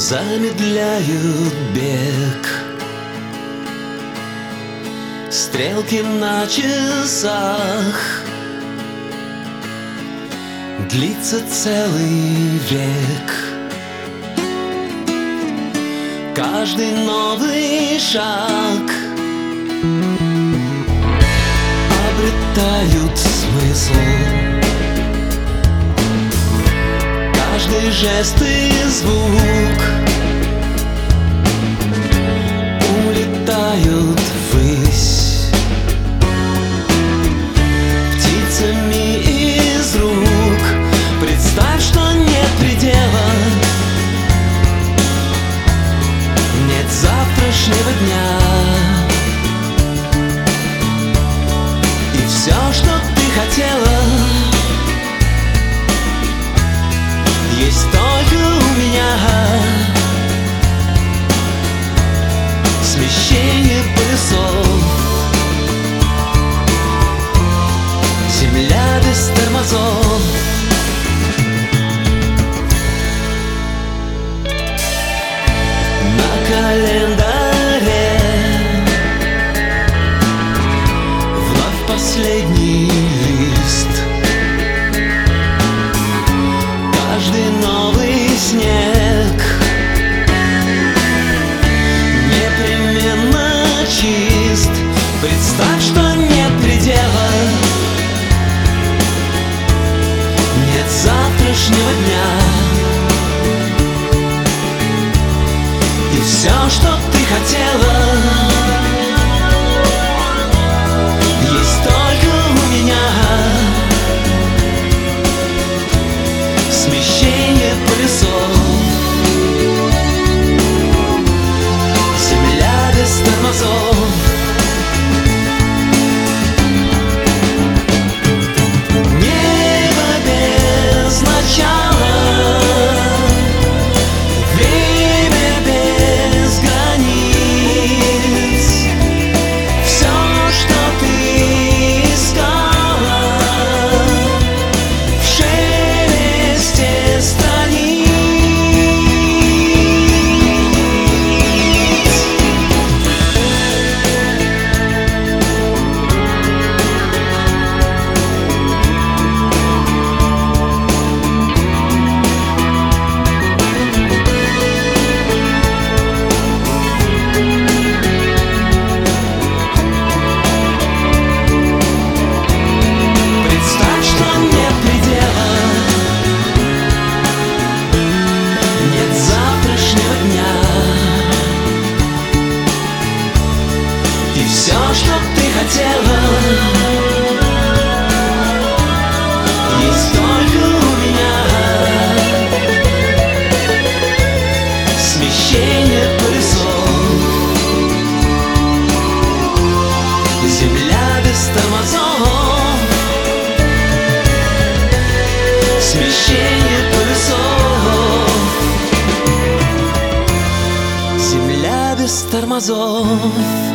замедляют бег. Стрелки на часах, длится целый век. Каждый новый шаг обретают смысл. Каждый жест и звук улетают ввысь. Птицами из рук представь, что нет предела, нет завтрашнего дня. И все, что ты хотела, есть только у меня. Смещение полюсов, земля без тормозов. На календаре вновь последний лист. Каждый новый снег непременно чист. Представь, что нет предела, нет завтрашнего дня. И все, что ты хотела, есть только у меня. Смещение полюсов, земля без тормозов. Небо без начала, время без границ. Все, что ты искала, в шелесте страниц. Представь, что нет предела, нет завтрашнего дня. И все, что ты хотела, есть только у меня. Смещение полюсов, земля без тормозов. Смещение полюсов, земля без тормозов.